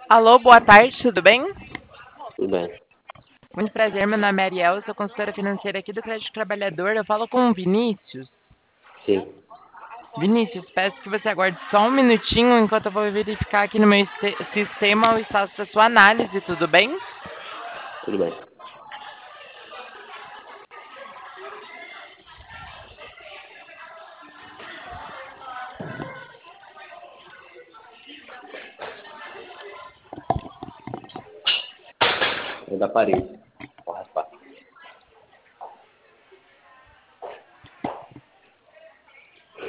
Alô, boa tarde, tudo bem? Tudo bem. Muito prazer, meu nome é Ariel, eu sou consultora financeira aqui do Crédito Trabalhador. Eu falo com o Vinícius. Sim, Vinícius, peço que você aguarde só um minutinho enquanto eu vou verificar aqui no meu sistema o status da sua análise, tudo bem? tudo bem. É da parede.